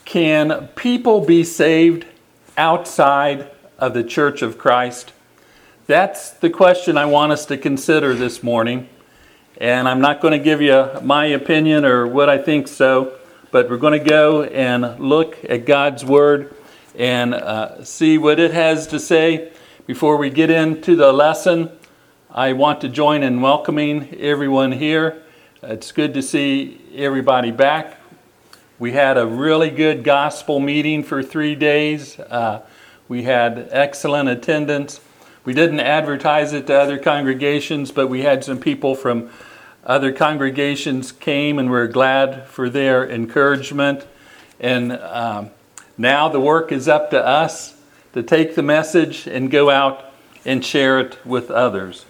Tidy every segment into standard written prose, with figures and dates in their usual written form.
Can people be saved outside of the Church of Christ? That's the question I want us to consider this morning. And I'm not going to give you my opinion or what I think so, but we're going to go and look at God's Word and see what it has to say. Before we get into the lesson, I want to join in welcoming everyone here. It's good to see everybody back. We had a really good gospel meeting for 3 days. We had excellent attendance. We didn't advertise it to other congregations, but we had some people from other congregations came, and we're glad for their encouragement. And now the work is up to us to take the message and go out and share it with others.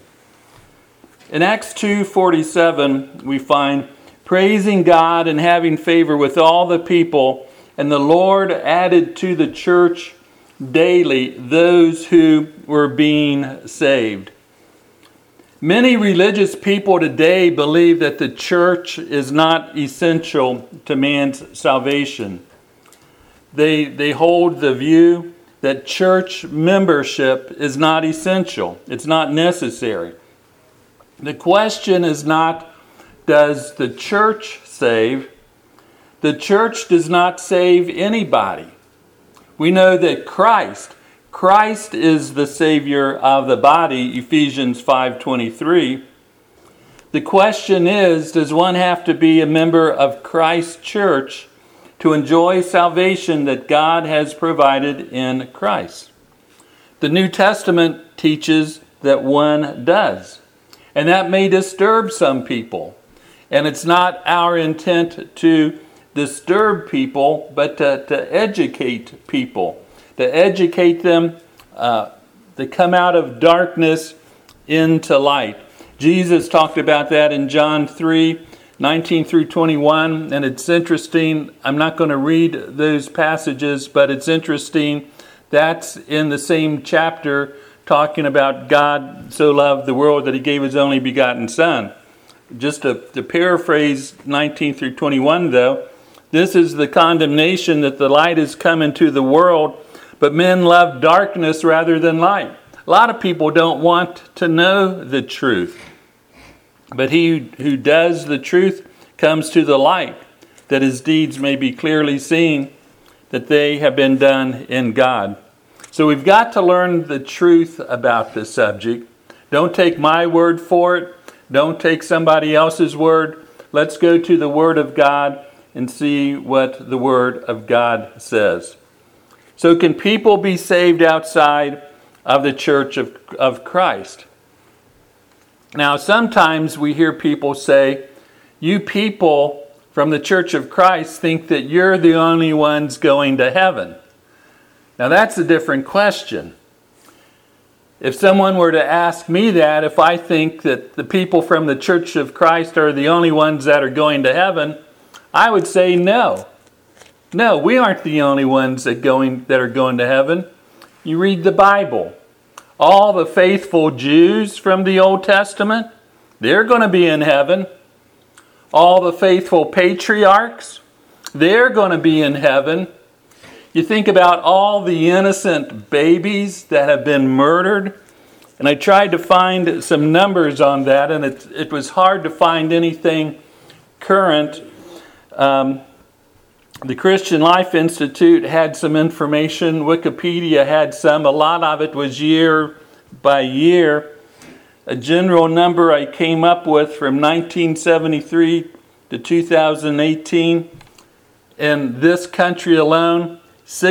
In Acts 2:47, we find, praising God and having favor with all the people, and the Lord added to the church daily those who were being saved. Many religious people today believe that the church is not essential to man's salvation. They hold the view that church membership is not essential. It's not necessary. The question is not, does the church save? The church does not save anybody. We know that Christ is the Savior of the body, Ephesians 5:23. The question is, does one have to be a member of Christ's church to enjoy salvation that God has provided in Christ? The New Testament teaches that one does, and that may disturb some people. And it's not our intent to disturb people, but to educate people, to educate them to come out of darkness into light. Jesus talked about that in John 3:19 through 21, and it's interesting. I'm not going to read those passages, but it's interesting. That's in the same chapter talking about God so loved the world that he gave his only begotten Son. Just to paraphrase 19 through 21, though, this is the condemnation that the light has come into the world, but men love darkness rather than light. A lot of people don't want to know the truth. But he who does the truth comes to the light, that his deeds may be clearly seen, that they have been done in God. So we've got to learn the truth about this subject. Don't take my word for it. Don't take somebody else's word. Let's go to the Word of God and see what the Word of God says. So can people be saved outside of the Church of Christ? Now, sometimes we hear people say, you people from the Church of Christ think that you're the only ones going to heaven. Now, that's a different question. If someone were to ask me that, if I think that the people from the Church of Christ are the only ones that are going to heaven, I would say no. No, we aren't the only ones that are going to heaven. You read the Bible. All the faithful Jews from the Old Testament, they're going to be in heaven. All the faithful patriarchs, they're going to be in heaven. You think about all the innocent babies that have been murdered. And I tried to find some numbers on that, and it was hard to find anything current. The Christian Life Institute had some information. Wikipedia had some. A lot of it was year by year. A general number I came up with from 1973 to 2018 in this country alone,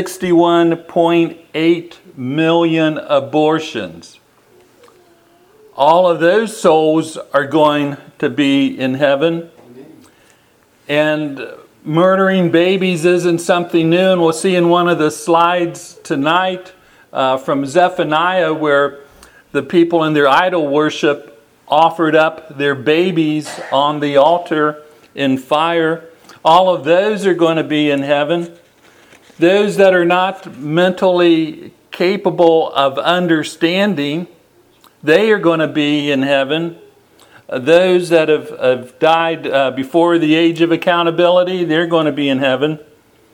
61.8 million abortions. All of those souls are going to be in heaven. And murdering babies isn't something new. And we'll see in one of the slides tonight from Zephaniah where the people in their idol worship offered up their babies on the altar in fire. All of those are going to be in heaven. Those that are not mentally capable of understanding, they are going to be in heaven. Those that have died before the age of accountability, they're going to be in heaven.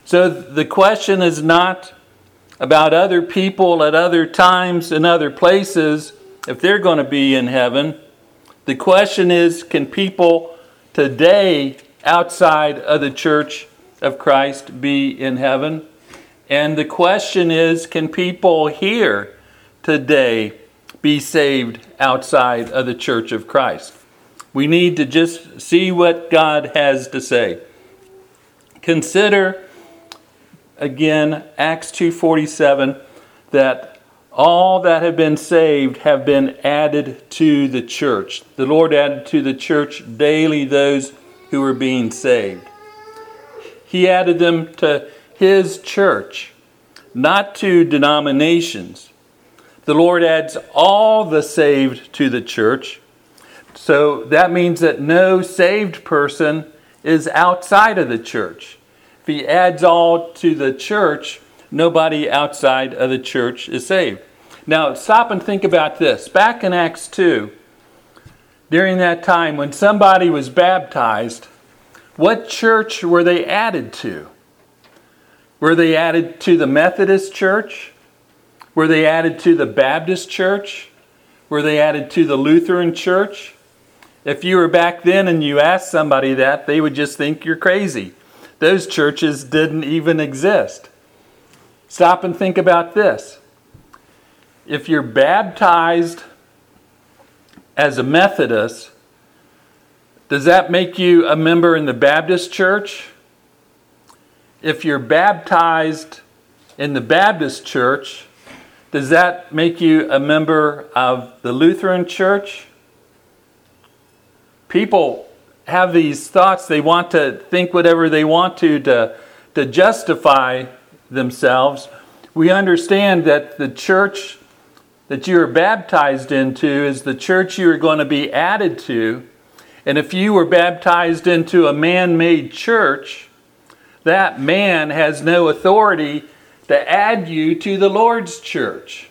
So the question is not about other people at other times and other places, if they're going to be in heaven. The question is, can people today outside of the Church of Christ be in heaven? And the question is, can people here today be saved outside of the Church of Christ? We need to just see what God has to say. Consider again Acts 2:47, that all that have been saved have been added to the church. The Lord added to the church daily those who were being saved. He added them to His church, not to denominations. The Lord adds all the saved to the church. So that means that no saved person is outside of the church. If He adds all to the church, nobody outside of the church is saved. Now stop and think about this. Back in Acts 2, during that time when somebody was baptized, what church were they added to? Were they added to the Methodist church? Were they added to the Baptist church? Were they added to the Lutheran church? If you were back then and you asked somebody that, they would just think you're crazy. Those churches didn't even exist. Stop and think about this. If you're baptized as a Methodist, does that make you a member in the Baptist church? If you're baptized in the Baptist church, does that make you a member of the Lutheran church? People have these thoughts. They want to think whatever they want to justify themselves. We understand that the church that you are baptized into is the church you are going to be added to. And if you were baptized into a man-made church, that man has no authority to add you to the Lord's church.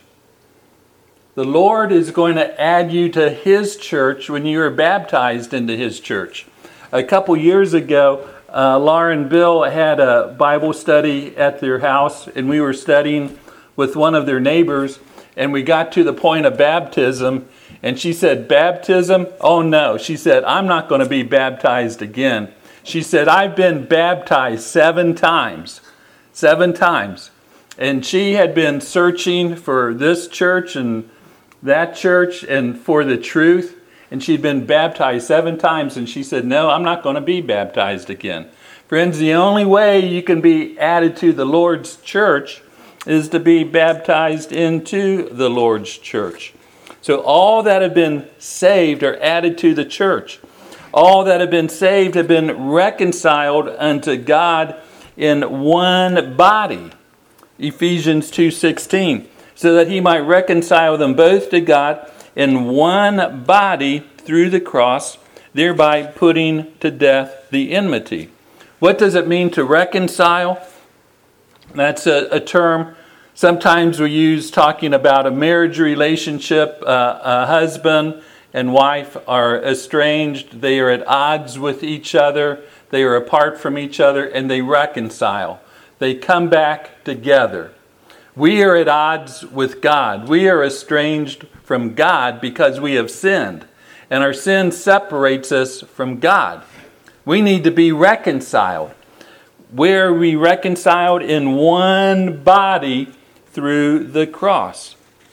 The Lord is going to add you to His church when you are baptized into His church. A couple years ago, Laura and Bill had a Bible study at their house, and we were studying with one of their neighbors, and we got to the point of baptism, and she said, "Baptism? Oh no." She said, "I'm not going to be baptized again." She said, "I've been baptized 7 times. 7 times. And she had been searching for this church and that church and for the truth. And she'd been baptized 7 times. And she said, "No, I'm not going to be baptized again." Friends, the only way you can be added to the Lord's church is to be baptized into the Lord's church. So all that have been saved are added to the church. All that have been saved have been reconciled unto God in one body. Ephesians 2:16, so that He might reconcile them both to God in one body through the cross, thereby putting to death the enmity. What does it mean to reconcile? That's a term sometimes we use talking about a marriage relationship. A husband and wife are estranged. They are at odds with each other. They are apart from each other, and they reconcile. They come back together. We are at odds with God. We are estranged from God because we have sinned, and our sin separates us from God. We need to be reconciled. Where are we reconciled? In one body through the cross.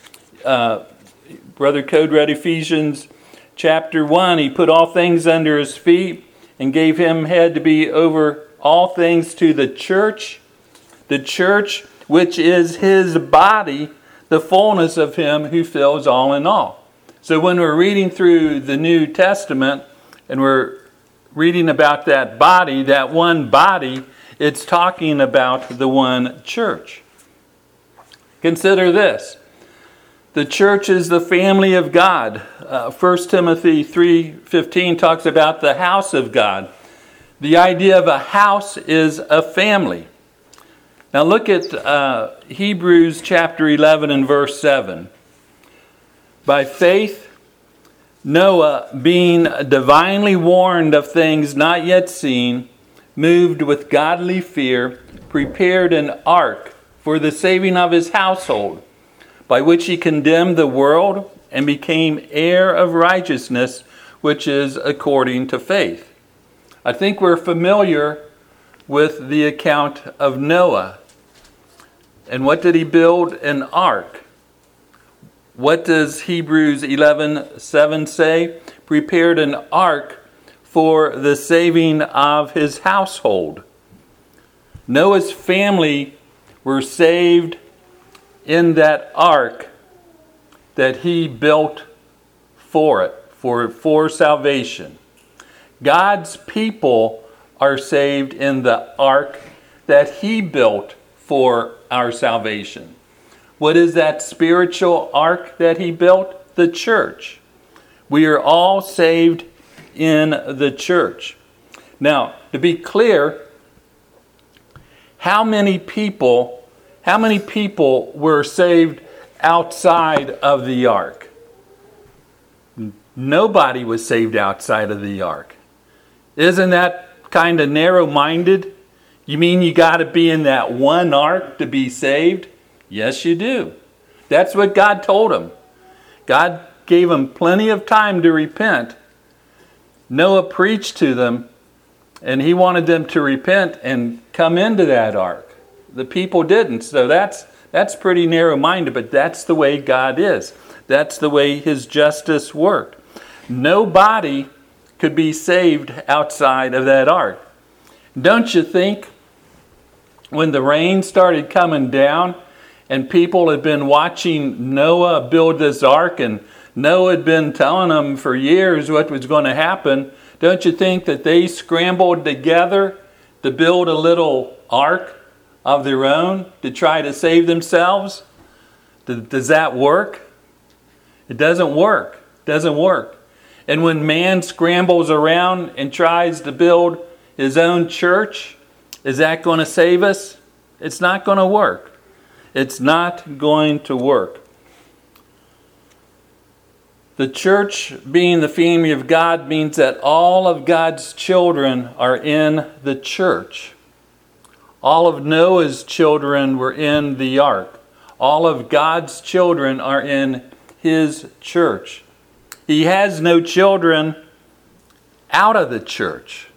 Brother Code read Ephesians chapter 1. He put all things under His feet and gave Him head to be over all things to the church which is His body, the fullness of Him who fills all in all. So when we're reading through the New Testament and we're reading about that body, that one body, it's talking about the one church. Consider this. The church is the family of God. 1 Timothy 3:15 talks about the house of God. The idea of a house is a family. Now look at Hebrews chapter 11 and verse 7. By faith, Noah, being divinely warned of things not yet seen, moved with godly fear, prepared an ark for the saving of his household, by which he condemned the world and became heir of righteousness, which is according to faith. I think we're familiar with the account of Noah. And what did he build? An ark. What does Hebrews 11:7 say? Prepared an ark for the saving of his household. Noah's family were saved in that ark that he built for salvation. God's people are saved in the ark that he built for our salvation. What is that spiritual ark that he built? The church. We are all saved in the church. Now, to be clear, how many people were saved outside of the ark? Nobody was saved outside of the ark. Isn't that kind of narrow-minded? You mean you got to be in that one ark to be saved? Yes, you do. That's what God told them. God gave them plenty of time to repent. Noah preached to them, and he wanted them to repent and come into that ark. The people didn't, so that's pretty narrow-minded, but that's the way God is. That's the way his justice worked. Nobody could be saved outside of that ark. Don't you think when the rain started coming down and people had been watching Noah build this ark, and Noah had been telling them for years what was going to happen, don't you think that they scrambled together to build a little ark of their own to try to save themselves? Does that work? It doesn't work. It doesn't work. And when man scrambles around and tries to build his own church, is that going to save us? It's not going to work. It's not going to work. The church, being the family of God, means that all of God's children are in the church. All of Noah's children were in the ark. All of God's children are in his church. He has no children out of the church.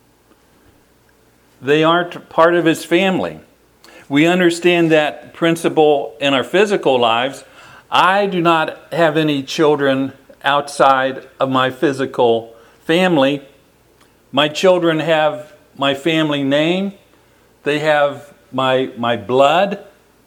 They aren't part of his family. We understand that principle in our physical lives. I do not have any children outside of my physical family. My children have my family name. They have my blood.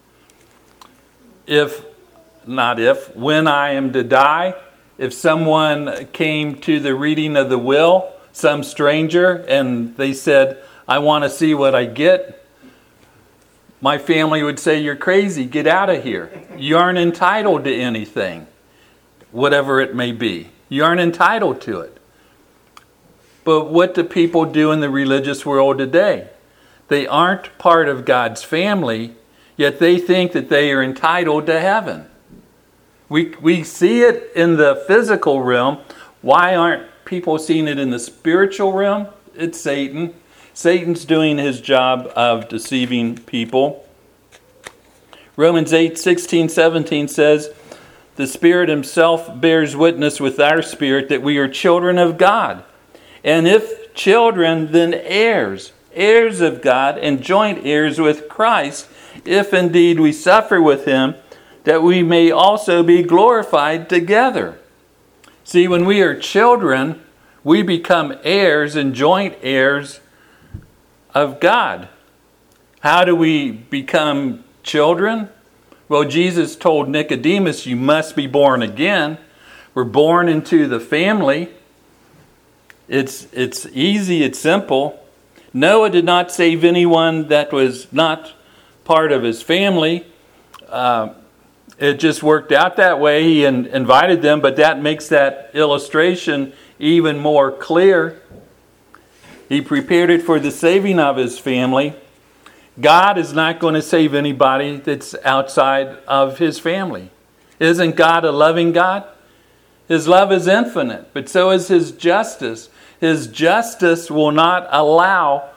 When I am to die, if someone came to the reading of the will, some stranger, and they said, I want to see what I get, my family would say, you're crazy, get out of here. You aren't entitled to anything, whatever it may be. You aren't entitled to it. But what do people do in the religious world today? They aren't part of God's family, yet they think that they are entitled to heaven. We see it in the physical realm. Why aren't people seeing it in the spiritual realm? It's Satan. Satan's doing his job of deceiving people. Romans 8:16-17 says, the Spirit himself bears witness with our spirit that we are children of God. And if children, then heirs, heirs of God and joint heirs with Christ, if indeed we suffer with him, that we may also be glorified together. See, when we are children, we become heirs and joint heirs of God. How do we become children? Well, Jesus told Nicodemus, you must be born again. We're born into the family. It's easy, it's simple. Noah did not save anyone that was not part of his family. It just worked out that way. He invited them, but that makes that illustration even more clear. He prepared it for the saving of his family. God is not going to save anybody that's outside of his family. Isn't God a loving God? His love is infinite, but so is his justice. His justice will not allow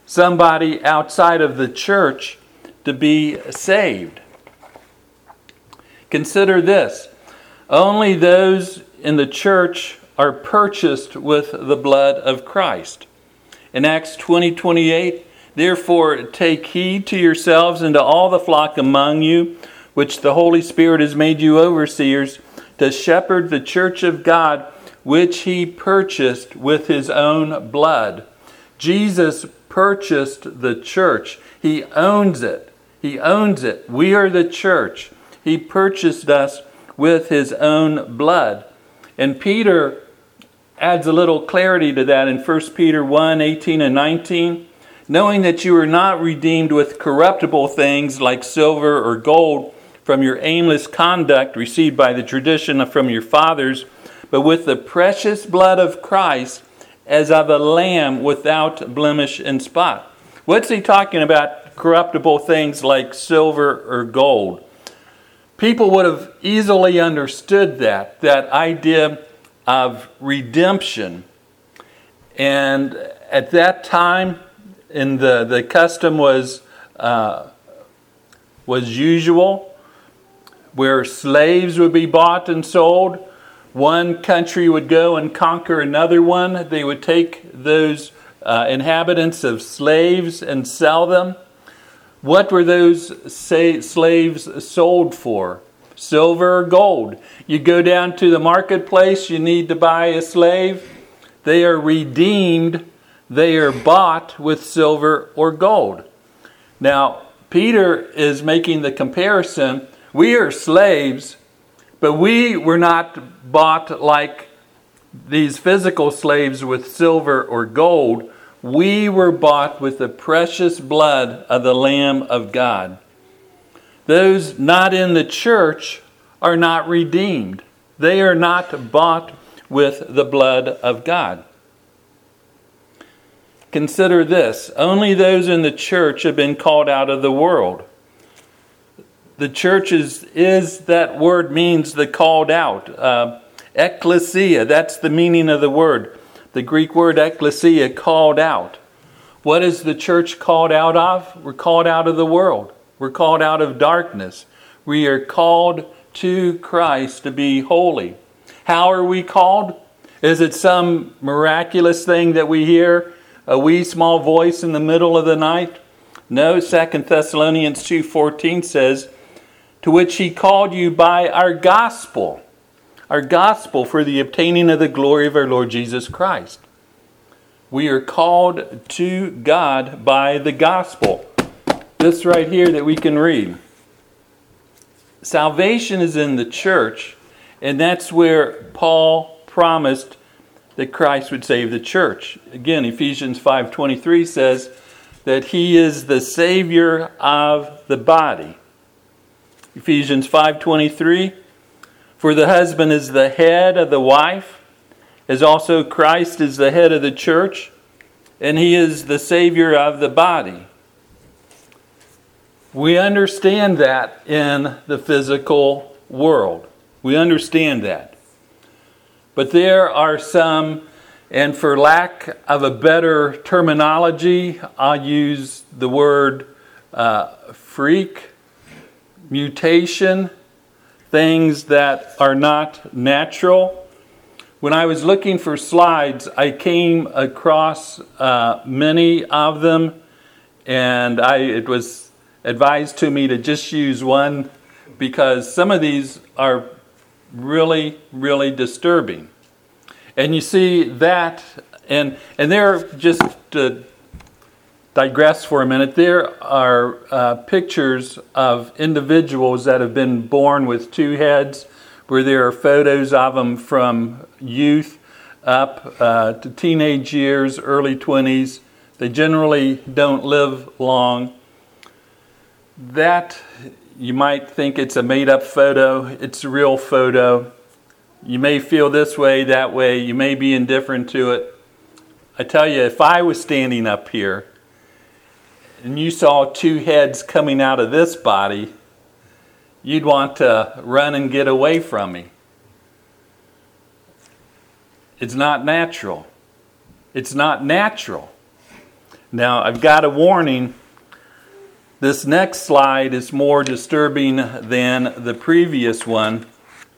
somebody outside of the church to be saved. Consider this. Only those in the church are purchased with the blood of Christ. In Acts 20:28, therefore take heed to yourselves and to all the flock among you, which the Holy Spirit has made you overseers, to shepherd the church of God, which he purchased with his own blood. Jesus purchased the church. He owns it. He owns it. We are the church. He purchased us with his own blood. And Peter adds a little clarity to that in 1 Peter 1:18 and 19. Knowing that you are not redeemed with corruptible things like silver or gold from your aimless conduct received by the tradition from your fathers, but with the precious blood of Christ as of a lamb without blemish and spot. What's he talking about? Corruptible things like silver or gold. People would have easily understood that idea of redemption. And at that time, the custom was usual, where slaves would be bought and sold. One country would go and conquer another one. They would take those inhabitants of slaves and sell them. What were those slaves sold for? Silver or gold? You go down to the marketplace, you need to buy a slave. They are redeemed. They are bought with silver or gold. Now, Peter is making the comparison. We are slaves, but we were not bought like these physical slaves with silver or gold. We were bought with the precious blood of the Lamb of God. Those not in the church are not redeemed. They are not bought with the blood of God. Consider this. Only those in the church have been called out of the world. The church is that word means the called out. Ecclesia, that's the meaning of the word. The Greek word ecclesia, called out. What is the church called out of? We're called out of the world. We're called out of darkness. We are called to Christ to be holy. How are we called? Is it some miraculous thing that we hear? A wee small voice in the middle of the night? No, 2 Thessalonians 2:14 says, to which he called you by our gospel for the obtaining of the glory of our Lord Jesus Christ. We are called to God by the gospel. This right here that we can read. Salvation is in the church, and that's where Paul promised that Christ would save the church. Again, Ephesians 5:23 says that he is the Savior of the body. Ephesians 5:23, for the husband is the head of the wife, as also Christ is the head of the church, and he is the Savior of the body. We understand that in the physical world. We understand that. But there are some, and for lack of a better terminology, I'll use the word freak, mutation, things that are not natural. When I was looking for slides, I came across many of them, and it was advised to me to just use one because some of these are really, really disturbing. And you see that, and there, just to digress for a minute, there are pictures of individuals that have been born with two heads, where there are photos of them from youth up to teenage years, early 20s. They generally don't live long. That, you might think it's a made-up photo. It's a real photo. You may feel this way, that way. You may be indifferent to it. I tell you, if I was standing up here and you saw two heads coming out of this body, you'd want to run and get away from me. It's not natural. It's not natural. Now, I've got a warning. This next slide is more disturbing than the previous one.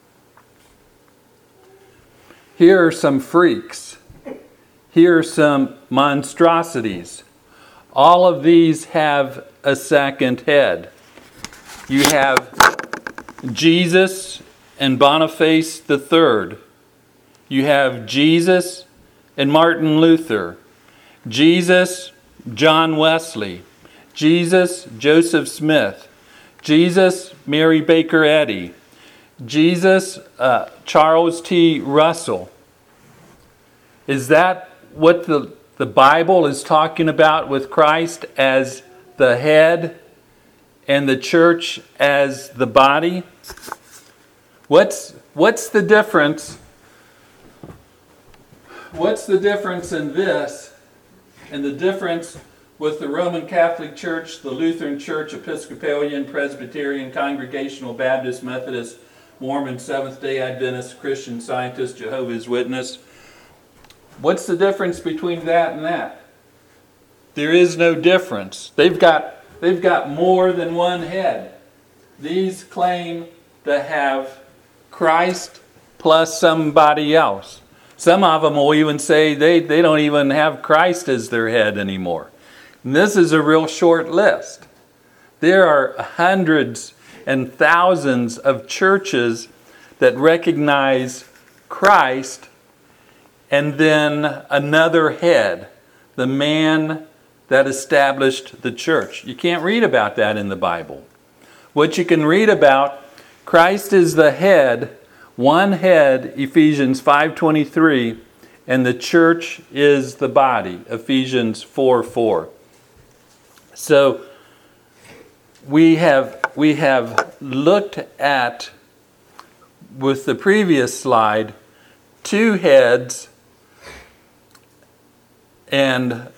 Here are some freaks. Here are some monstrosities. All of these have a second head. You have Jesus and Boniface III. You have Jesus and Martin Luther. Jesus, John Wesley. Jesus, Joseph Smith. Jesus, Mary Baker Eddy. Jesus, Charles T. Russell. Is that what the Bible is talking about with Christ as the head and the church as the body? What's the difference? What's the difference in this and the difference with the Roman Catholic Church, the Lutheran Church, Episcopalian, Presbyterian, Congregational, Baptist, Methodist, Mormon, Seventh-day Adventist, Christian Scientist, Jehovah's Witness? What's the difference between that and that? There is no difference. They've got more than one head. These claim to have Christ plus somebody else. Some of them will even say they don't even have Christ as their head anymore. And this is a real short list. There are hundreds and thousands of churches that recognize Christ and then another head, the man that established the church. You can't read about that in the Bible. What you can read about, Christ is the head, one head, Ephesians 5:23, and the church is the body, Ephesians 4:4. So we have looked at, with the previous slide, two heads and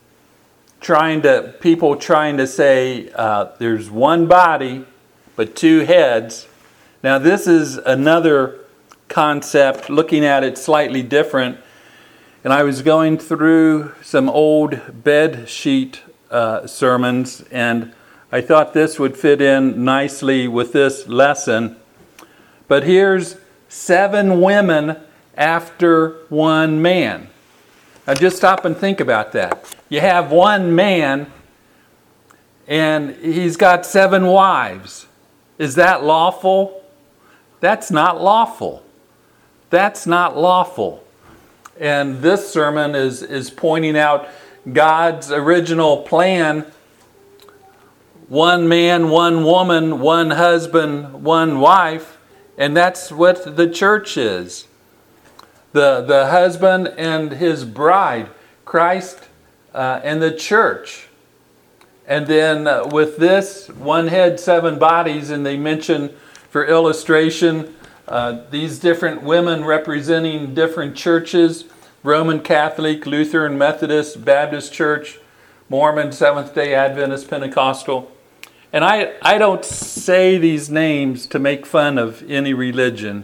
people trying to say there's one body but two heads. Now this is another concept, looking at it slightly different. And I was going through some old bed sheet sermons, and I thought this would fit in nicely with this lesson. But here's 7 women after one man. Now just stop and think about that. You have one man and he's got 7 wives. Is that lawful? That's not lawful. That's not lawful. And this sermon is pointing out God's original plan: one man, one woman, one husband, one wife. And that's what the church is. The husband and his bride, Christ and the church. And then with this, one head, 7 bodies, and they mention, for illustration, these different women representing different churches: Roman Catholic, Lutheran, Methodist, Baptist Church, Mormon, Seventh-day Adventist, Pentecostal. And I don't say these names to make fun of any religion.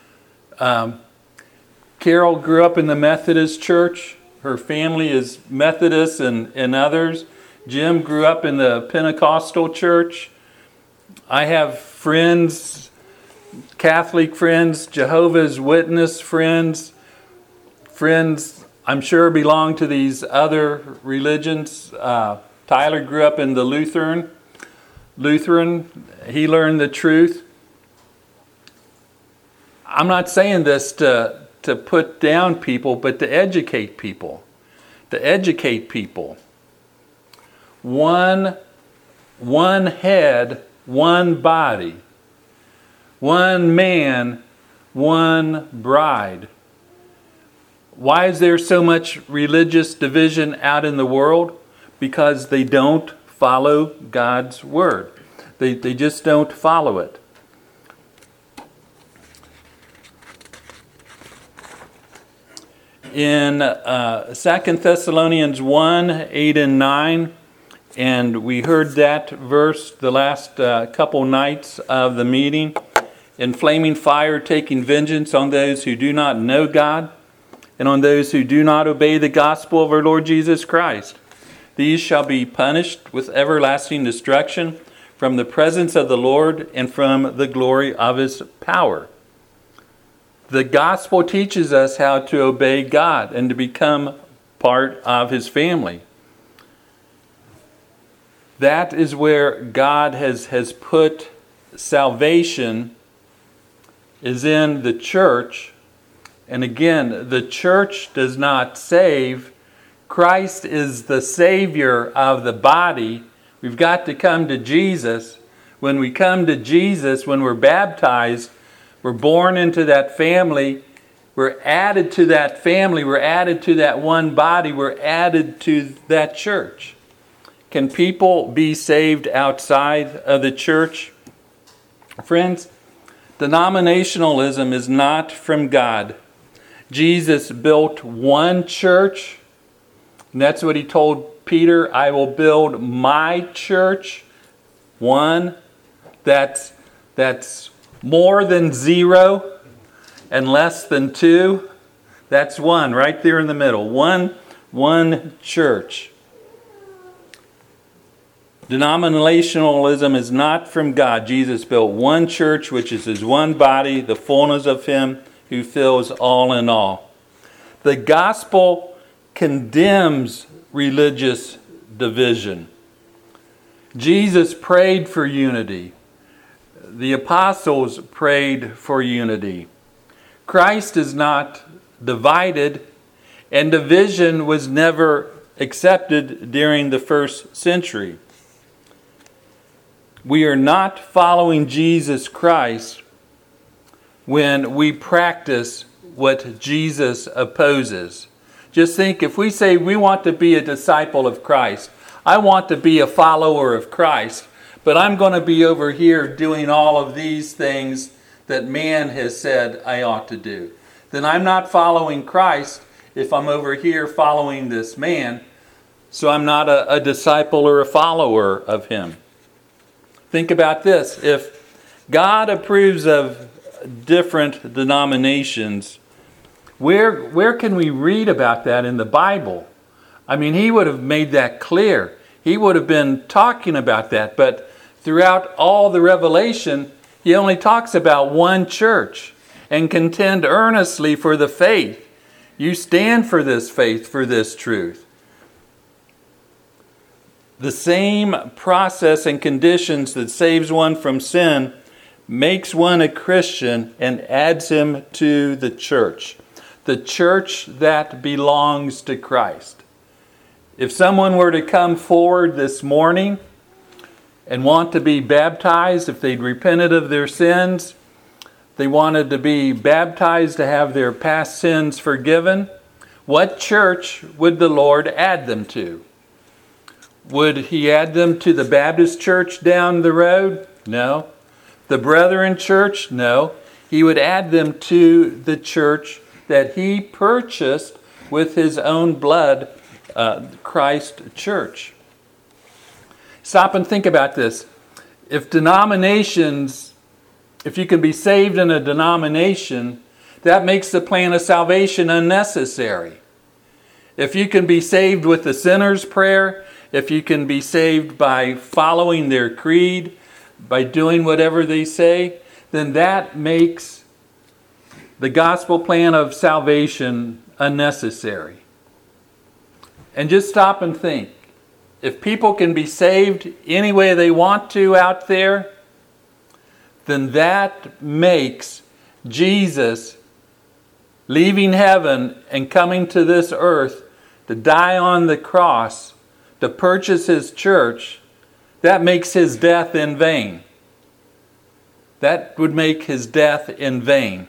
Carol grew up in the Methodist Church. Her family is Methodist and others. Jim grew up in the Pentecostal Church. I have friends, Catholic friends, Jehovah's Witness friends I'm sure belong to these other religions. Tyler grew up in the Lutheran. He learned the truth. I'm not saying this to put down people, but to educate people. To educate people. One head, one body. One man, one bride. Why is there so much religious division out in the world? Because they don't follow God's word. They just don't follow it. In 2 Thessalonians 1, 8 and 9, and we heard that verse the last couple nights of the meeting, in flaming fire taking vengeance on those who do not know God and on those who do not obey the gospel of our Lord Jesus Christ. these shall be punished with everlasting destruction from the presence of the Lord and from the glory of his power. The gospel teaches us how to obey God and to become part of his family. That is where God has put salvation, is in the church. And again, the church does not save. Christ is the Savior of the body. We've got to come to Jesus. When we come to Jesus, when we're baptized, we're born into that family. We're added to that family. We're added to that one body. We're added to that church. Can people be saved outside of the church? Friends, denominationalism is not from God. Jesus built one church, and that's what he told Peter, I will build my church. One, that's more than zero and less than two. That's one, right there in the middle. One church. Denominationalism is not from God. Jesus built one church, which is his one body, the fullness of him who fills all in all. The gospel condemns religious division. Jesus prayed for unity. The apostles prayed for unity. Christ is not divided, and division was never accepted during the first century. We are not following Jesus Christ when we practice what Jesus opposes. Just think, if we say we want to be a disciple of Christ, I want to be a follower of Christ, but I'm going to be over here doing all of these things that man has said I ought to do, then I'm not following Christ if I'm over here following this man, so I'm not a disciple or a follower of him. Think about this. If God approves of different denominations, where can we read about that in the Bible? I mean, he would have made that clear. He would have been talking about that. But throughout all the Revelation, he only talks about one church. And contend earnestly for the faith. You stand for this faith, for this truth. The same process and conditions that saves one from sin makes one a Christian and adds him to the church that belongs to Christ. If someone were to come forward this morning and want to be baptized, if they'd repented of their sins, they wanted to be baptized to have their past sins forgiven, what church would the Lord add them to? Would he add them to the Baptist church down the road? No. The Brethren church? No. He would add them to the church that he purchased with his own blood, Christ Church. Stop and think about this. If you can be saved in a denomination, that makes the plan of salvation unnecessary. If you can be saved with the sinner's prayer, if you can be saved by following their creed, by doing whatever they say, then that makes the gospel plan of salvation unnecessary. And just stop and think. If people can be saved any way they want to out there, then that makes Jesus leaving heaven and coming to this earth to die on the cross, to purchase his church, that makes his death in vain. That would make his death in vain.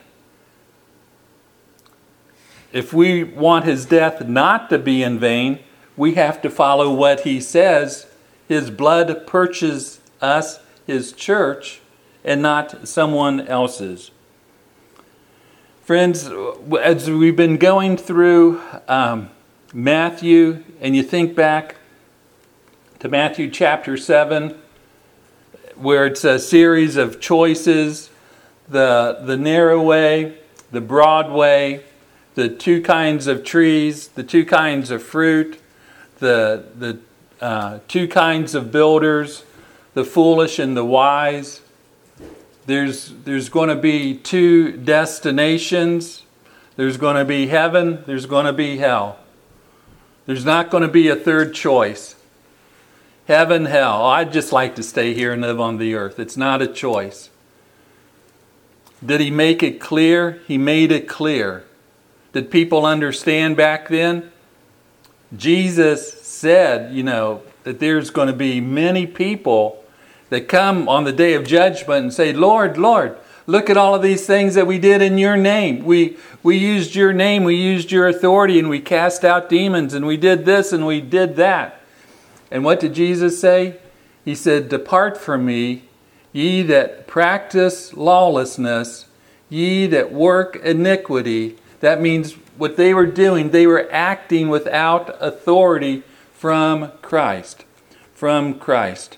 If we want his death not to be in vain, we have to follow what he says. His blood purchased us, his church, and not someone else's. Friends, as we've been going through Matthew, and you think back to Matthew chapter 7, where it's a series of choices, the narrow way, the broad way, the two kinds of trees, the two kinds of fruit, the two kinds of builders, the foolish and the wise. There's going to be two destinations. There's going to be heaven. There's going to be hell. There's not going to be a third choice. Heaven, hell. Oh, I'd just like to stay here and live on the earth. It's not a choice. Did he make it clear? He made it clear. Did people understand back then? Jesus said, that there's going to be many people that come on the day of judgment and say, Lord, Lord, look at all of these things that we did in your name. We used your name, we used your authority, and we cast out demons, and we did this and we did that. And what did Jesus say? He said, depart from me, ye that practice lawlessness, ye that work iniquity. That means what they were doing, they were acting without authority from Christ. From Christ.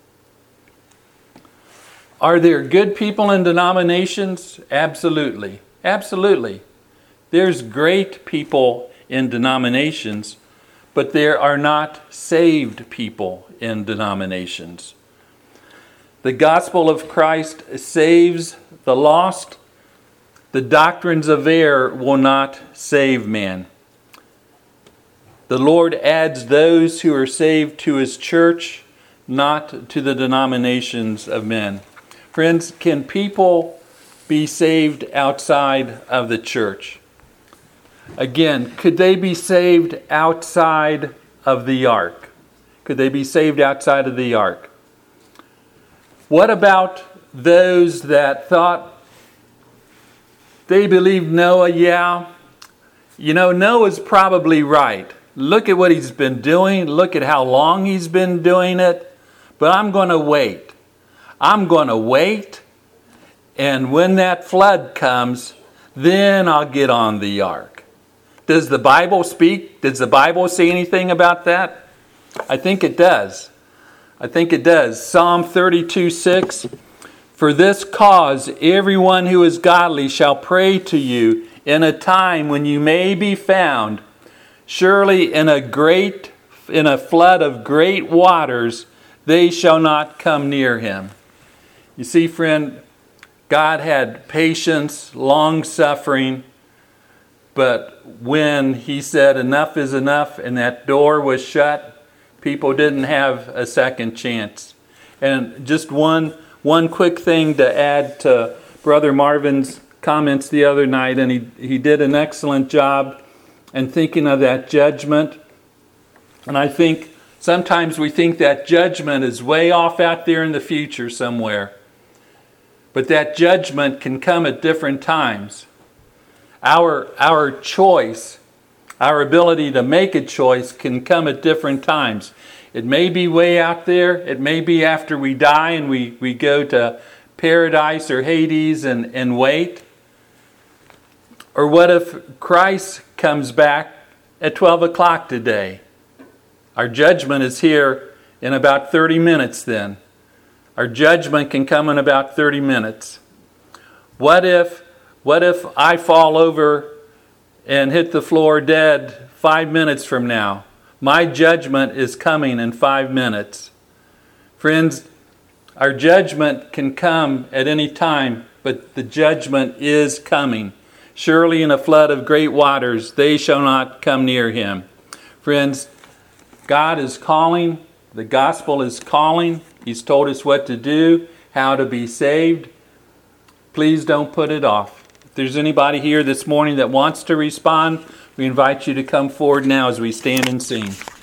Are there good people in denominations? Absolutely. Absolutely. There's great people in denominations, but there are not saved people in denominations. The gospel of Christ saves the lost. The doctrines of error will not save man. The Lord adds those who are saved to His church, not to the denominations of men. Friends, can people be saved outside of the church? Again, could they be saved outside of the ark? Could they be saved outside of the ark? What about those that thought they believed Noah? Yeah, Noah's probably right. Look at what he's been doing. Look at how long he's been doing it. But I'm going to wait. I'm going to wait. And when that flood comes, then I'll get on the ark. Does the Bible speak? Does the Bible say anything about that? I think it does. I think it does. Psalm 32:6. For this cause everyone who is godly shall pray to you in a time when you may be found. Surely in a flood of great waters they shall not come near him. You see, friend, God had patience, long-suffering, but when He said enough is enough and that door was shut, people didn't have a second chance. And just one quick thing to add to Brother Marvin's comments the other night, and he did an excellent job in thinking of that judgment. And I think sometimes we think that judgment is way off out there in the future somewhere. But that judgment can come at different times. Our choice, our ability to make a choice can come at different times. It may be way out there. It may be after we die and we go to paradise or Hades and wait. Or what if Christ comes back at 12 o'clock today? Our judgment is here in about 30 minutes then. Our judgment can come in about 30 minutes. What if I fall over and hit the floor dead 5 minutes from now? My judgment is coming in 5 minutes. Friends, our judgment can come at any time, but the judgment is coming. Surely in a flood of great waters, they shall not come near him. Friends, God is calling. The gospel is calling. He's told us what to do, how to be saved. Please don't put it off. If there's anybody here this morning that wants to respond, we invite you to come forward now as we stand and sing.